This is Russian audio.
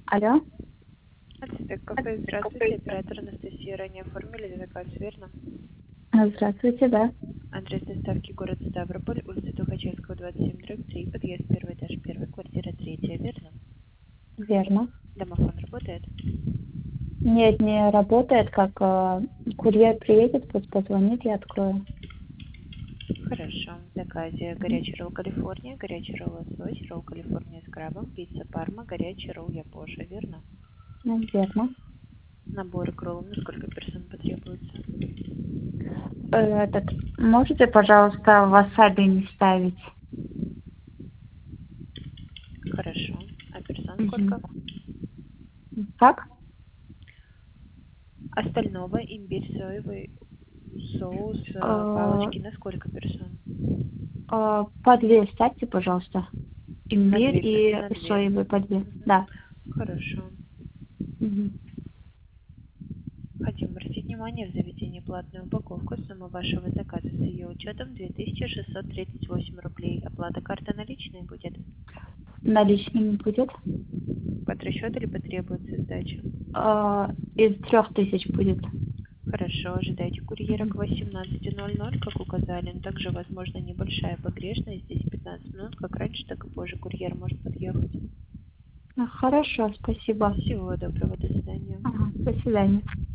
Алло. Ацтек кафе, здравствуйте, оператор Анастасия. Ранее оформили заказ, верно? Здравствуйте, да. Адрес доставки город Ставрополь, улица Тухачевского, 27/3, подъезд, первый этаж, первая квартира, третья, верно? Верно. Домофон работает? Нет, не работает, как курьер приедет, пусть позвонит, я открою. Хорошо. В заказе горячий ролл Калифорния, горячий ролл лосось, ролл Калифорния с крабом, пицца Парма, горячий ролл Япоша, верно? Верно. Наборы к роллу на сколько персон потребуется? Можете, пожалуйста, васаби не ставить? Хорошо. А персон Мгм. сколько? Как? Остального имбирь, соевый соус, Э, палочки на сколько персон? По две ставьте, пожалуйста. На Имбирь две, и на две. соевый по две. Да. Мгм. Хорошо. Мгм. Хотим обратить внимание, в заведении платная упаковка. Сумма вашего заказа с ее учетом 2638 рублей. Оплата карты наличной будет. Наличными будет? Под расчет или потребуется сдача? Из 3000 будет. Хорошо, ожидайте курьера к Мгм. 18:00, как указали. Но также возможна небольшая погрешность. Здесь 15 минут, как раньше, так и позже курьер может подъехать. Хорошо, спасибо. Всего доброго, до свидания. Ага, до свидания.